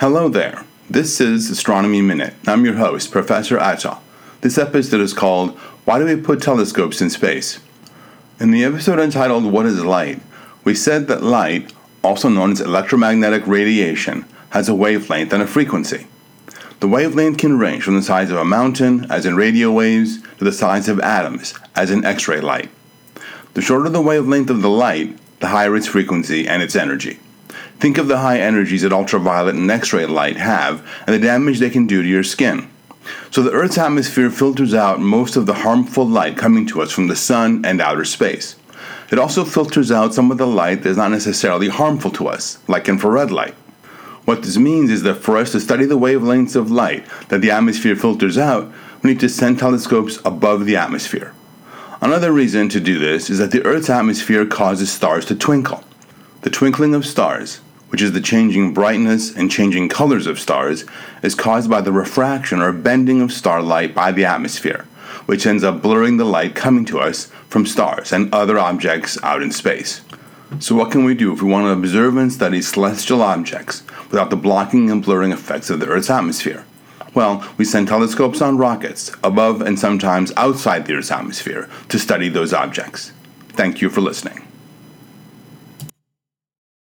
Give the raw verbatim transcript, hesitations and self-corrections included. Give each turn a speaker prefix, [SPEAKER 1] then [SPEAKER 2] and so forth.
[SPEAKER 1] Hello there. This is Astronomy Minute. I'm your host, Professor Acha. This episode is called, Why Do We Put Telescopes in Space? In the episode entitled, What is Light?, we said that light, also known as electromagnetic radiation, has a wavelength and a frequency. The wavelength can range from the size of a mountain, as in radio waves, to the size of atoms, as in X-ray light. The shorter the wavelength of the light, the higher its frequency and its energy. Think of the high energies that ultraviolet and X-ray light have and the damage they can do to your skin. So the Earth's atmosphere filters out most of the harmful light coming to us from the sun and outer space. It also filters out some of the light that is not necessarily harmful to us, like infrared light. What this means is that for us to study the wavelengths of light that the atmosphere filters out, we need to send telescopes above the atmosphere. Another reason to do this is that the Earth's atmosphere causes stars to twinkle. The twinkling of stars, which is the changing brightness and changing colors of stars, is caused by the refraction or bending of starlight by the atmosphere, which ends up blurring the light coming to us from stars and other objects out in space. So what can we do if we want to observe and study celestial objects without the blocking and blurring effects of the Earth's atmosphere? Well, we send telescopes on rockets, above and sometimes outside the Earth's atmosphere, to study those objects. Thank you for listening.